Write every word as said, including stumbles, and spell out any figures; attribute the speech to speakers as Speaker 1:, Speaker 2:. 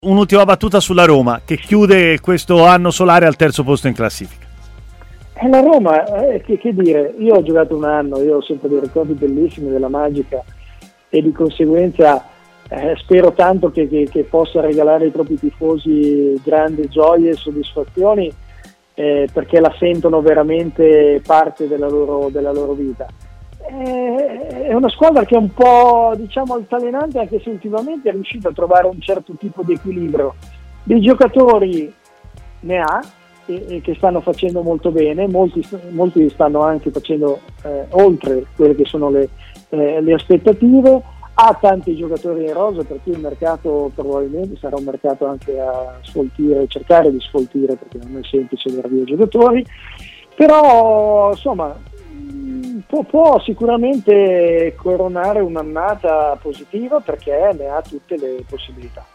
Speaker 1: Un'ultima battuta sulla Roma, che chiude questo anno solare al terzo posto in classifica.
Speaker 2: E la Roma, eh, che, che dire, io ho giocato un anno, io ho sempre dei ricordi bellissimi della Magica e di conseguenza eh, spero tanto che, che, che possa regalare ai propri tifosi grandi gioie e soddisfazioni, eh, perché la sentono veramente parte della loro, della loro vita. È una squadra che è un po', diciamo, altalenante, anche se ultimamente è riuscita a trovare un certo tipo di equilibrio. Dei giocatori ne ha e, e che stanno facendo molto bene, molti, molti stanno anche facendo eh, oltre quelle che sono le, eh, le aspettative. Ha tanti giocatori in rosa, per cui il mercato probabilmente sarà un mercato anche a sfoltire, cercare di sfoltire, perché non è semplice avere via giocatori, però insomma Può, può sicuramente coronare un'annata positiva perché ne ha tutte le possibilità.